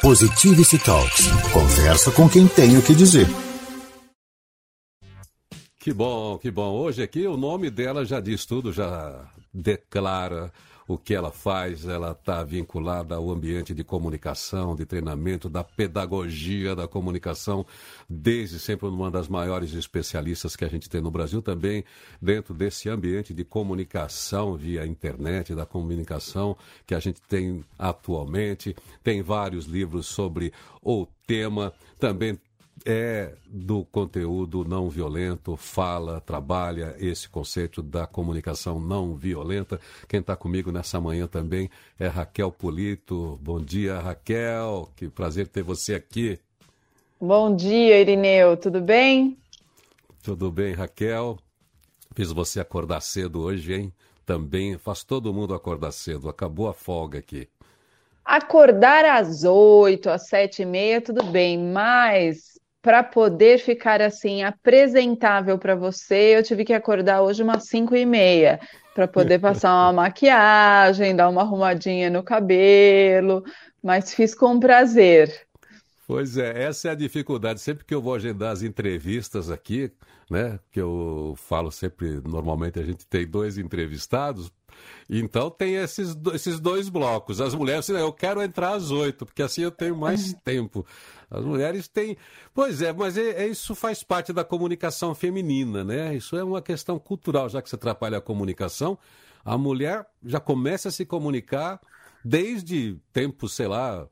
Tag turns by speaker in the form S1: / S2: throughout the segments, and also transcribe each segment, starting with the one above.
S1: Positivity Talks. Conversa com quem tem o que dizer.
S2: Que bom, que bom. Hoje aqui o nome dela já diz tudo, já declara o que ela faz. Ela está vinculada ao ambiente de comunicação, de treinamento, da pedagogia da comunicação, desde sempre uma das maiores especialistas que a gente tem no Brasil, também dentro desse ambiente de comunicação via internet, da comunicação que a gente tem atualmente. Tem vários livros sobre o tema, também do conteúdo não violento, trabalha esse conceito da comunicação não violenta. Quem está comigo nessa manhã também é Raquel Polito. Bom dia, Raquel, que prazer ter você aqui.
S3: Bom dia, Irineu, tudo bem?
S2: Tudo bem, Raquel. Fiz você acordar cedo hoje, hein? Também faz todo mundo acordar cedo, acabou a folga aqui.
S3: Acordar às 8, às 7h30, tudo bem, mas para poder ficar assim apresentável para você, eu tive que acordar hoje umas 5h30 para poder passar uma maquiagem, dar uma arrumadinha no cabelo, mas fiz com prazer.
S2: Pois é, essa é a dificuldade. Sempre que eu vou agendar as entrevistas aqui, né, que eu falo sempre, normalmente a gente tem 2 entrevistados, então tem esses dois blocos. As mulheres, eu quero entrar às 8, porque assim eu tenho mais tempo. As mulheres têm... Pois é, mas isso faz parte da comunicação feminina, né? Isso é uma questão cultural, já que você trabalha a comunicação. A mulher já começa a se comunicar desde tempos, sei lá,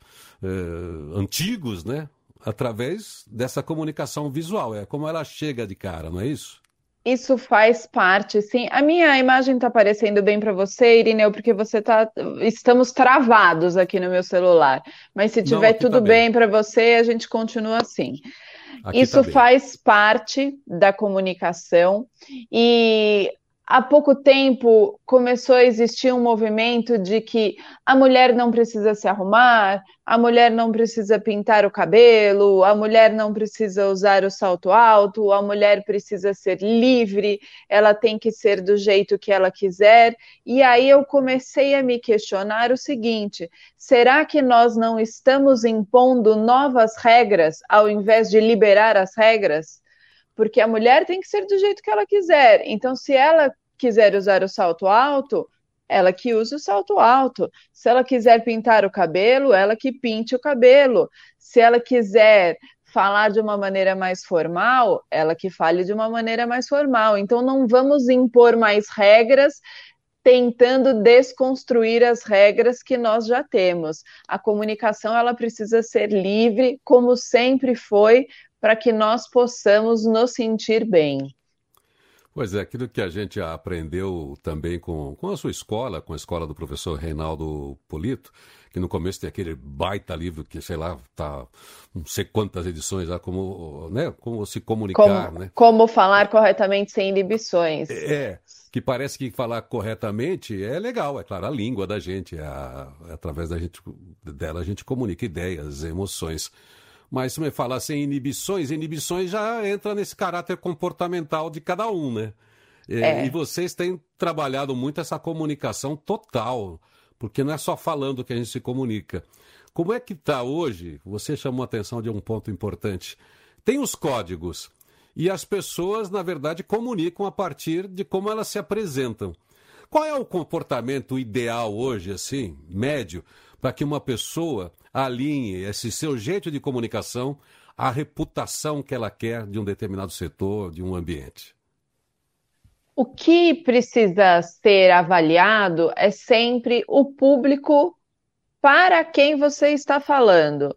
S2: antigos, né? Através dessa comunicação visual. É como ela chega de cara, não é isso?
S3: Isso faz parte, sim. A minha imagem está aparecendo bem para você, Irineu, porque estamos travados aqui no meu celular. Mas se tiver tudo bem para você, a gente continua assim. Isso faz parte da comunicação e há pouco tempo começou a existir um movimento de que a mulher não precisa se arrumar, a mulher não precisa pintar o cabelo, a mulher não precisa usar o salto alto, a mulher precisa ser livre, ela tem que ser do jeito que ela quiser. E aí eu comecei a me questionar o seguinte: será que nós não estamos impondo novas regras ao invés de liberar as regras? Porque a mulher tem que ser do jeito que ela quiser. Então, se ela quiser usar o salto alto, ela que use o salto alto. Se ela quiser pintar o cabelo, ela que pinte o cabelo. Se ela quiser falar de uma maneira mais formal, ela que fale de uma maneira mais formal. Então, não vamos impor mais regras, tentando desconstruir as regras que nós já temos. A comunicação, ela precisa ser livre, como sempre foi, para que nós possamos nos sentir bem.
S2: Pois é, aquilo que a gente aprendeu também com a sua escola, com a escola do professor Reinaldo Polito, que no começo tem aquele baita livro que, sei lá, tá não sei quantas edições lá, como se comunicar, né?
S3: Como falar corretamente sem inibições.
S2: Que parece que falar corretamente é legal, é claro, a língua da gente, através dela a gente comunica ideias, emoções. Mas se me falar sem inibições já entra nesse caráter comportamental de cada um, né? E vocês têm trabalhado muito essa comunicação total, porque não é só falando que a gente se comunica. Como é que está hoje? Você chamou a atenção de um ponto importante. Tem os códigos, e as pessoas, na verdade, comunicam a partir de como elas se apresentam. Qual é o comportamento ideal hoje, assim, médio, para que uma pessoa alinhe esse seu jeito de comunicação à reputação que ela quer de um determinado setor, de um ambiente?
S3: O que precisa ser avaliado é sempre o público para quem você está falando.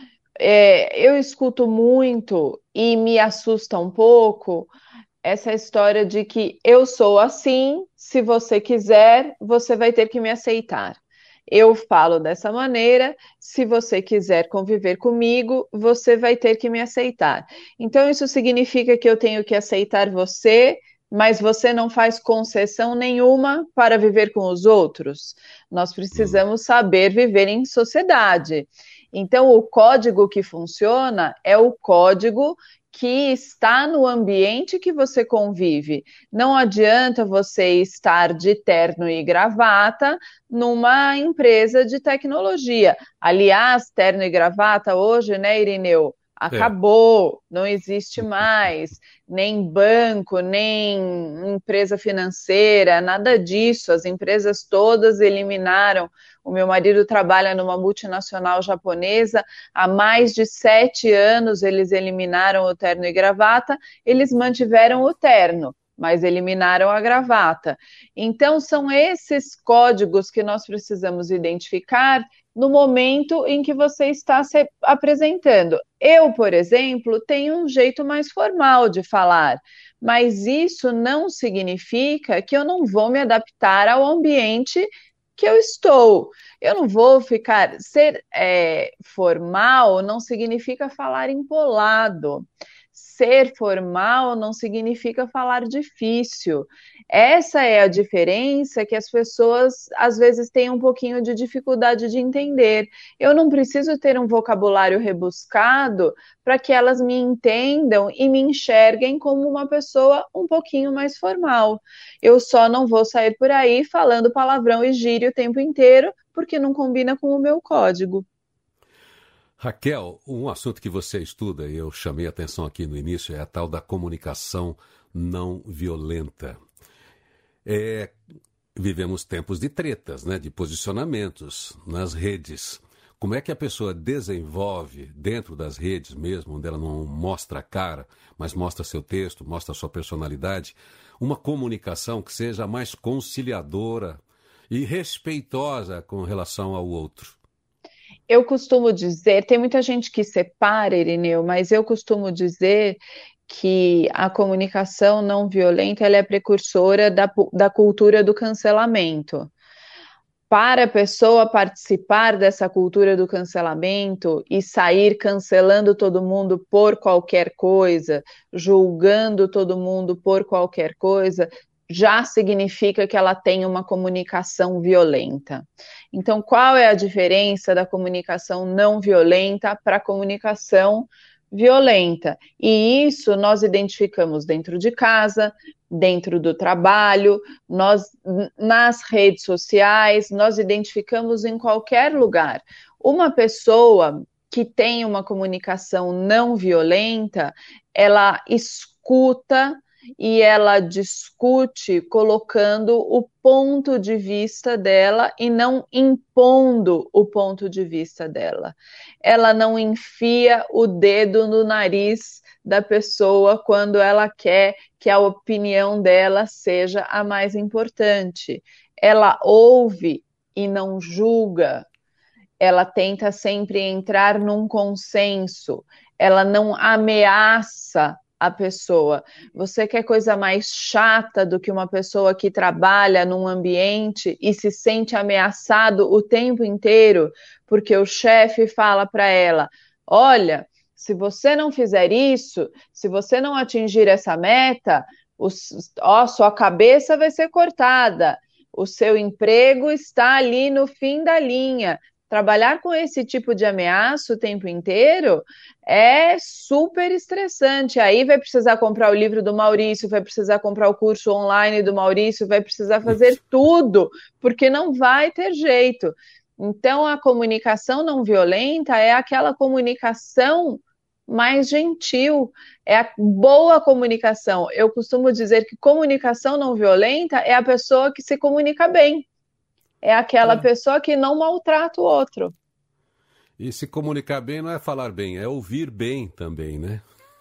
S3: Eu escuto muito e me assusta um pouco essa história de que eu sou assim, se você quiser, você vai ter que me aceitar. Eu falo dessa maneira, se você quiser conviver comigo, você vai ter que me aceitar. Então, isso significa que eu tenho que aceitar você mas você não faz concessão nenhuma para viver com os outros. Nós precisamos saber viver em sociedade. Então, o código que funciona é o código que está no ambiente que você convive. Não adianta você estar de terno e gravata numa empresa de tecnologia. Aliás, terno e gravata hoje, né, Irineu? Acabou, não existe mais, nem banco, nem empresa financeira, nada disso. As empresas todas eliminaram. O meu marido trabalha numa multinacional japonesa, há mais de 7 anos eles eliminaram o terno e gravata, eles mantiveram o terno, mas eliminaram a gravata. Então, são esses códigos que nós precisamos identificar no momento em que você está se apresentando. Eu, por exemplo, tenho um jeito mais formal de falar, mas isso não significa que eu não vou me adaptar ao ambiente que eu estou. Eu não vou ficar... Ser formal não significa falar empolado. Ser formal não significa falar difícil. Essa é a diferença que as pessoas, às vezes, têm um pouquinho de dificuldade de entender. Eu não preciso ter um vocabulário rebuscado para que elas me entendam e me enxerguem como uma pessoa um pouquinho mais formal. Eu só não vou sair por aí falando palavrão e gíria o tempo inteiro, porque não combina com o meu código.
S2: Raquel, um assunto que você estuda, e eu chamei a atenção aqui no início, é a tal da comunicação não violenta. Vivemos tempos de tretas, né, de posicionamentos nas redes. Como é que a pessoa desenvolve dentro das redes mesmo, onde ela não mostra a cara, mas mostra seu texto, mostra sua personalidade, uma comunicação que seja mais conciliadora e respeitosa com relação ao outro?
S3: Eu costumo dizer, tem muita gente que separa, Irineu, mas eu costumo dizer que a comunicação não violenta ela é precursora da cultura do cancelamento. Para a pessoa participar dessa cultura do cancelamento e sair cancelando todo mundo por qualquer coisa, julgando todo mundo por qualquer coisa, já significa que ela tem uma comunicação violenta. Então, qual é a diferença da comunicação não violenta para a comunicação violenta? E isso nós identificamos dentro de casa, dentro do trabalho, nas redes sociais, nós identificamos em qualquer lugar. Uma pessoa que tem uma comunicação não violenta, ela escuta e ela discute colocando o ponto de vista dela e não impondo o ponto de vista dela. Ela não enfia o dedo no nariz da pessoa quando ela quer que a opinião dela seja a mais importante. Ela ouve e não julga. Ela tenta sempre entrar num consenso. Ela não ameaça a pessoa. Você quer coisa mais chata do que uma pessoa que trabalha num ambiente e se sente ameaçado o tempo inteiro porque o chefe fala para ela: olha, se você não fizer isso, se você não atingir essa meta, sua cabeça vai ser cortada, o seu emprego está ali no fim da linha. Trabalhar com esse tipo de ameaça o tempo inteiro é super estressante. Aí vai precisar comprar o livro do Maurício, vai precisar comprar o curso online do Maurício, vai precisar fazer tudo, porque não vai ter jeito. Então, a comunicação não violenta é aquela comunicação mais gentil, é a boa comunicação. Eu costumo dizer que comunicação não violenta é a pessoa que se comunica bem. É aquela pessoa que não maltrata o outro.
S2: E se comunicar bem não é falar bem, é ouvir bem também, né?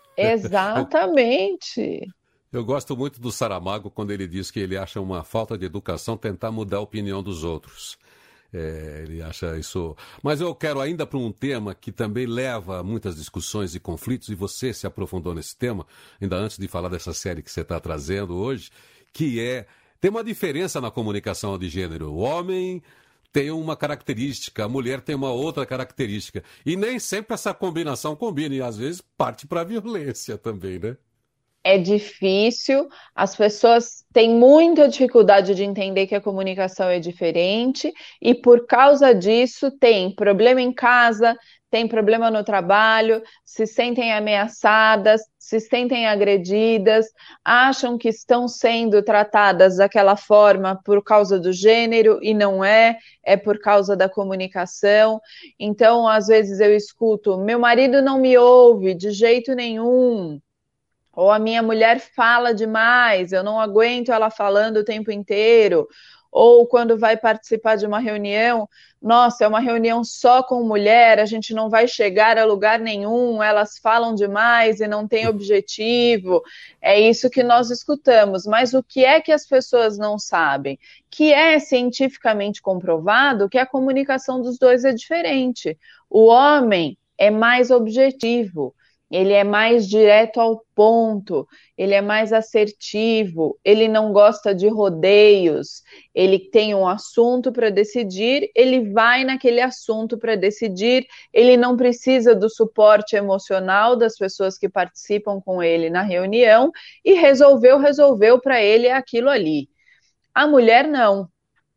S3: Exatamente.
S2: Eu gosto muito do Saramago quando ele diz que ele acha uma falta de educação tentar mudar a opinião dos outros. Ele acha isso... Mas eu quero ainda para um tema que também leva a muitas discussões e conflitos, e você se aprofundou nesse tema, ainda antes de falar dessa série que você está trazendo hoje, que é... Tem uma diferença na comunicação de gênero. O homem tem uma característica, a mulher tem uma outra característica. E nem sempre essa combinação combina, e às vezes parte para a violência também, né?
S3: É difícil, as pessoas têm muita dificuldade de entender que a comunicação é diferente e por causa disso tem problema em casa, tem problema no trabalho, se sentem ameaçadas, se sentem agredidas, acham que estão sendo tratadas daquela forma por causa do gênero e não é, é por causa da comunicação. Então, às vezes eu escuto, meu marido não me ouve de jeito nenhum. Ou a minha mulher fala demais, eu não aguento ela falando o tempo inteiro. Ou quando vai participar de uma reunião, nossa, é uma reunião só com mulher, a gente não vai chegar a lugar nenhum, elas falam demais e não tem objetivo. É isso que nós escutamos. Mas o que é que as pessoas não sabem? Que é cientificamente comprovado que a comunicação dos dois é diferente. O homem é mais objetivo. Ele é mais direto ao ponto, ele é mais assertivo, ele não gosta de rodeios, ele tem um assunto para decidir, ele vai naquele assunto para decidir, ele não precisa do suporte emocional das pessoas que participam com ele na reunião e resolveu para ele aquilo ali. A mulher não,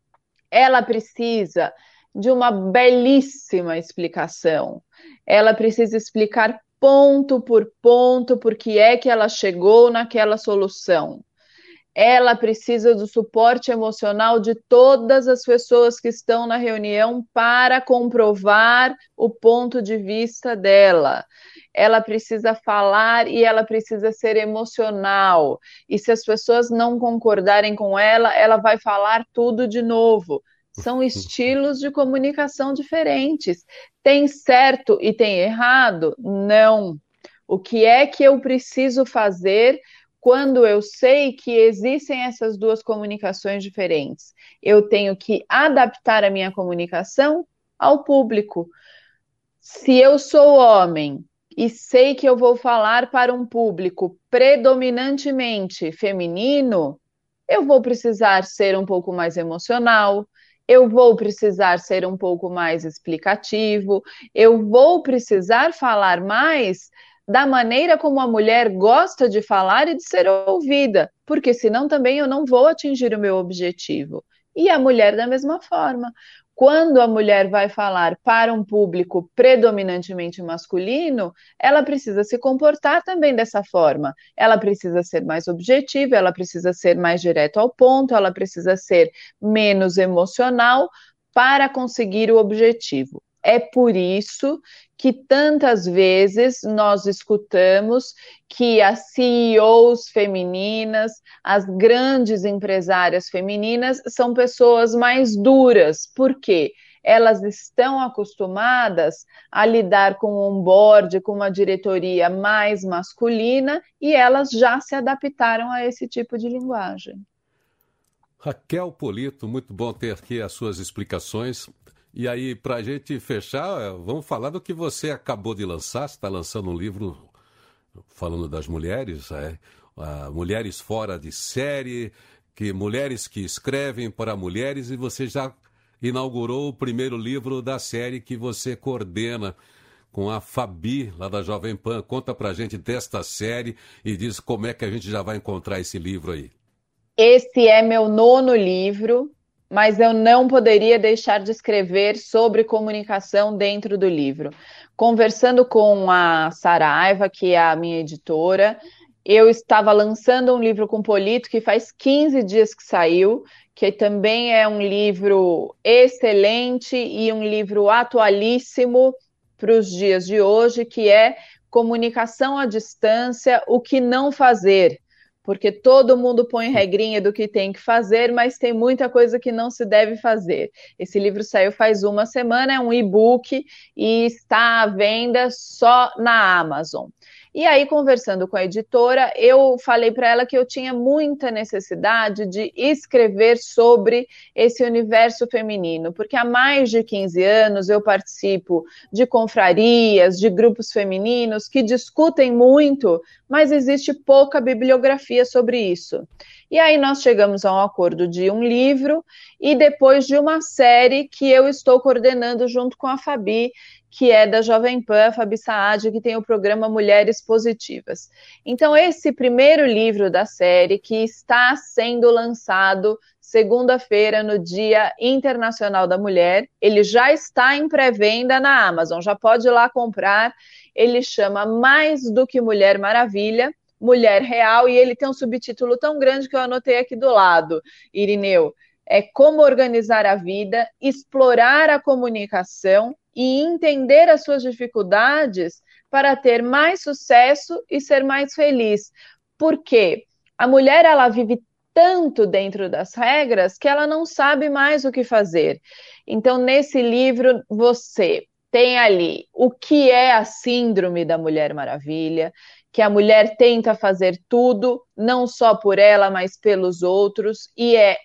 S3: ela precisa de uma belíssima explicação, ela precisa explicar ponto por que é que ela chegou naquela solução. Ela precisa do suporte emocional de todas as pessoas que estão na reunião para comprovar o ponto de vista dela. Ela precisa falar e ela precisa ser emocional. E se as pessoas não concordarem com ela, ela vai falar tudo de novo. São estilos de comunicação diferentes. Tem certo e tem errado? Não. O que é que eu preciso fazer quando eu sei que existem essas duas comunicações diferentes? Eu tenho que adaptar a minha comunicação ao público. Se eu sou homem e sei que eu vou falar para um público predominantemente feminino, eu vou precisar ser um pouco mais emocional, eu vou precisar ser um pouco mais explicativo, eu vou precisar falar mais da maneira como a mulher gosta de falar e de ser ouvida, porque senão também eu não vou atingir o meu objetivo. E a mulher da mesma forma. Quando a mulher vai falar para um público predominantemente masculino, ela precisa se comportar também dessa forma. Ela precisa ser mais objetiva, ela precisa ser mais direto ao ponto, ela precisa ser menos emocional para conseguir o objetivo. É por isso que tantas vezes nós escutamos que as CEOs femininas, as grandes empresárias femininas são pessoas mais duras. Por quê? Elas estão acostumadas a lidar com um board, com uma diretoria mais masculina e elas já se adaptaram a esse tipo de linguagem.
S2: Raquel Polito, muito bom ter aqui as suas explicações. E aí, para a gente fechar, vamos falar do que você acabou de lançar. Você está lançando um livro falando das mulheres, mulheres fora de série, mulheres que escrevem para mulheres, e você já inaugurou o primeiro livro da série que você coordena com a Fabi, lá da Jovem Pan. Conta para a gente desta série e diz como é que a gente já vai encontrar esse livro aí.
S3: Esse é meu 9º livro, mas eu não poderia deixar de escrever sobre comunicação dentro do livro. Conversando com a Saraiva, que é a minha editora, eu estava lançando um livro com Polito, que faz 15 dias que saiu, que também é um livro excelente e um livro atualíssimo para os dias de hoje, que é Comunicação à Distância, o que não fazer. Porque todo mundo põe regrinha do que tem que fazer, mas tem muita coisa que não se deve fazer. Esse livro saiu faz uma semana, é um e-book e está à venda só na Amazon. E aí, conversando com a editora, eu falei para ela que eu tinha muita necessidade de escrever sobre esse universo feminino, porque há mais de 15 anos eu participo de confrarias, de grupos femininos que discutem muito, mas existe pouca bibliografia sobre isso. E aí nós chegamos a um acordo de um livro e depois de uma série que eu estou coordenando junto com a Fabi, que é da Jovem Pan, Fabi Saad, que tem o programa Mulheres Positivas. Então, esse primeiro livro da série, que está sendo lançado segunda-feira, no Dia Internacional da Mulher, ele já está em pré-venda na Amazon, já pode ir lá comprar. Ele chama Mais do que Mulher Maravilha, Mulher Real, e ele tem um subtítulo tão grande que eu anotei aqui do lado, Irineu. É como organizar a vida, explorar a comunicação e entender as suas dificuldades para ter mais sucesso e ser mais feliz. Por quê? A mulher, ela vive tanto dentro das regras que ela não sabe mais o que fazer. Então, nesse livro, você tem ali o que é a síndrome da Mulher Maravilha, que a mulher tenta fazer tudo, não só por ela, mas pelos outros, e é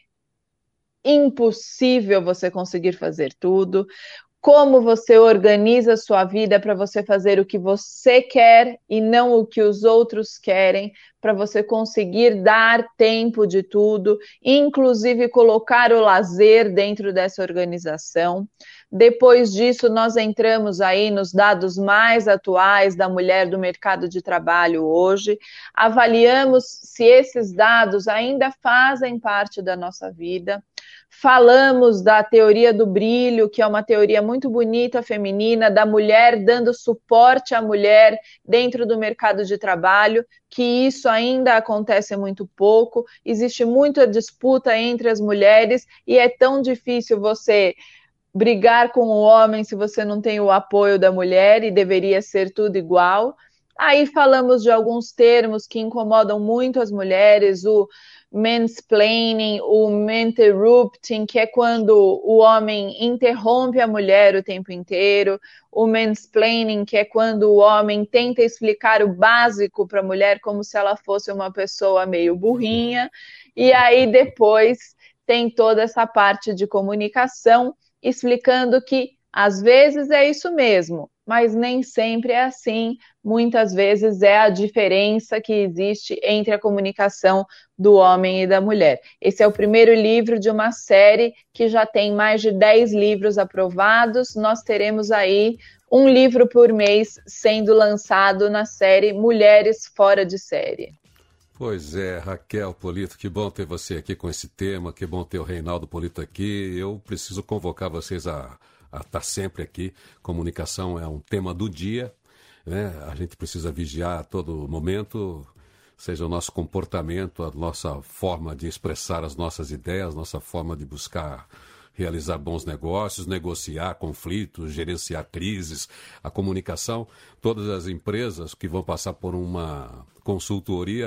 S3: impossível você conseguir fazer tudo. Como você organiza a sua vida para você fazer o que você quer e não o que os outros querem, para você conseguir dar tempo de tudo, inclusive colocar o lazer dentro dessa organização. Depois disso, nós entramos aí nos dados mais atuais da mulher do mercado de trabalho hoje, avaliamos se esses dados ainda fazem parte da nossa vida. Falamos da teoria do brilho, que é uma teoria muito bonita, feminina, da mulher dando suporte à mulher dentro do mercado de trabalho, que isso ainda acontece muito pouco, existe muita disputa entre as mulheres e é tão difícil você brigar com o homem se você não tem o apoio da mulher e deveria ser tudo igual. Aí falamos de alguns termos que incomodam muito as mulheres, o mansplaining, o interrupting, que é quando o homem interrompe a mulher o tempo inteiro, o mansplaining, que é quando o homem tenta explicar o básico para a mulher como se ela fosse uma pessoa meio burrinha, e aí depois tem toda essa parte de comunicação, explicando que às vezes é isso mesmo, mas nem sempre é assim. Muitas vezes é a diferença que existe entre a comunicação do homem e da mulher. Esse é o primeiro livro de uma série que já tem mais de 10 livros aprovados. Nós teremos aí um livro por mês sendo lançado na série Mulheres Fora de Série.
S2: Pois é, Raquel Polito, que bom ter você aqui com esse tema, que bom ter o Reinaldo Polito aqui. Eu preciso convocar vocês a estar sempre aqui. Comunicação é um tema do dia, né? A gente precisa vigiar a todo momento, seja o nosso comportamento, a nossa forma de expressar as nossas ideias, nossa forma de buscar realizar bons negócios, negociar conflitos, gerenciar crises, a comunicação. Todas as empresas que vão passar por uma consultoria,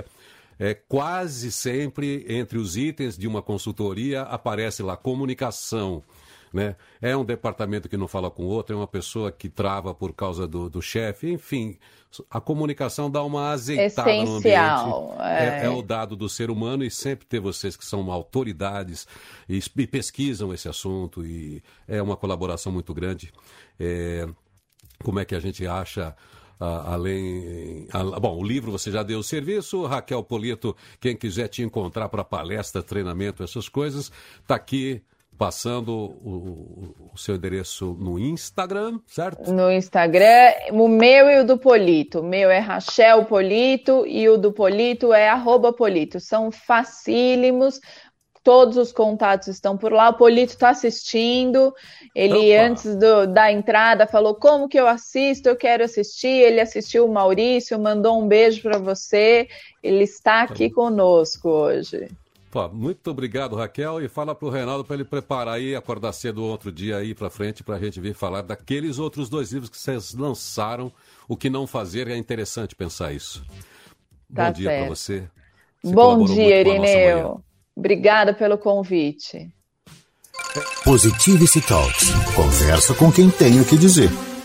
S2: quase sempre entre os itens de uma consultoria aparece lá comunicação, né? É um departamento que não fala com o outro, é uma pessoa que trava por causa do chefe, enfim, a comunicação dá uma azeitada
S3: essencial,
S2: no ambiente. É o dado do ser humano, e sempre ter vocês que são autoridades e pesquisam esse assunto, e é uma colaboração muito grande. Como é que a gente acha... Bom, o livro você já deu o serviço. Raquel Polito, quem quiser te encontrar para palestra, treinamento, essas coisas, está aqui passando o seu endereço no Instagram, certo?
S3: No Instagram, o meu e o do Polito. O meu é Rachel Polito e o do Polito é @Polito. São facílimos. Todos os contatos estão por lá. O Polito está assistindo. Ele, antes da entrada, falou: como que eu assisto? Eu quero assistir. Ele assistiu o Maurício, mandou um beijo para você. Ele está aqui conosco hoje.
S2: Muito obrigado, Raquel. E fala para o Reinaldo para ele preparar aí, acordar cedo outro dia aí para frente, para a gente vir falar daqueles outros 2 livros que vocês lançaram. O que não fazer, é interessante pensar isso.
S3: Tá
S2: bom dia para você.
S3: Bom dia, Irineu. Obrigada pelo convite.
S1: Positivity Talks. Conversa com quem tem o que dizer.